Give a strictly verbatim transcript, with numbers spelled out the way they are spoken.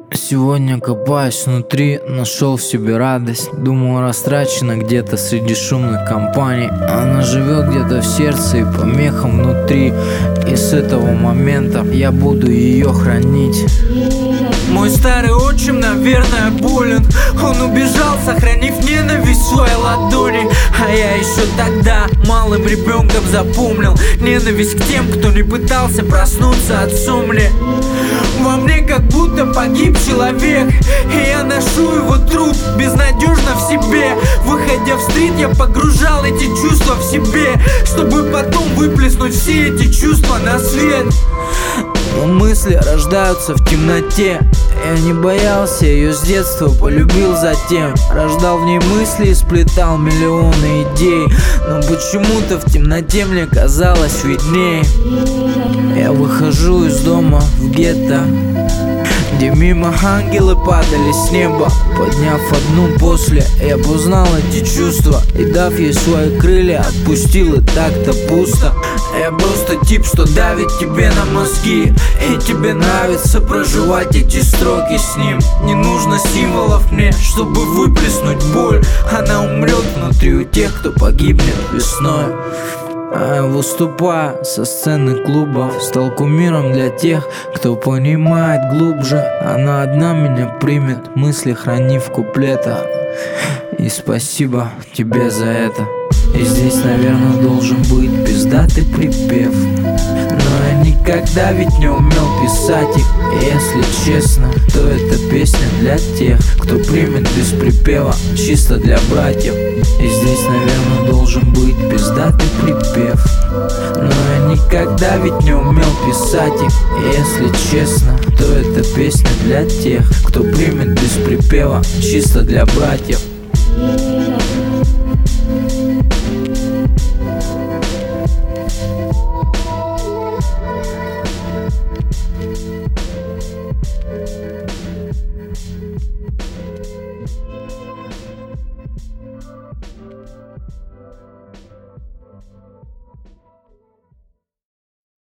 Сегодня, копаясь внутри, нашел в себе радость. Думал, растрачена где-то среди шумных компаний. Она живет где-то в сердце и помехом внутри. И с этого момента я буду ее хранить. Мой старый отчим, наверное, болен. Он убежал, сохранив ненависть в своей ладони. А я еще тогда малым ребенком запомнил ненависть к тем, кто не пытался проснуться отцом мне. Во мне как будто погиб человек, и я ношу его труп безнадежно в себе. Выходя в стрит, я погружал эти чувства в себе, чтобы потом выплеснуть все эти чувства на свет. Но мысли рождаются в темноте. Я не боялся ее с детства, полюбил затем. Рождал в ней мысли и сплетал миллионы идей. Но почему-то в темноте мне казалось виднее. Я выхожу из дома в гетто, где мимо ангелы падали с неба. Подняв одну после, я познал эти чувства и, дав ей свои крылья, отпустил, и так-то пусто. Я просто тип, что давит тебе на мозги, и тебе нравится проживать эти строки с ним. Не нужно символов мне, чтобы выплеснуть боль. Она умрет внутри у тех, кто погибнет весной. А я, выступая со сцены клубов, стал кумиром для тех, кто понимает глубже. Она одна меня примет, мысли хранив в куплетах. И спасибо тебе за это. И здесь, наверное, должен быть пиздатый припев, но я никогда ведь не умел писать их. И если честно, то эта песня для тех, кто примет без припева, чисто для братьев. И здесь, наверное, должен быть пиздатый припев, но я никогда ведь не умел писать их. И если честно, то эта песня для тех, кто примет без припева, чисто для братьев.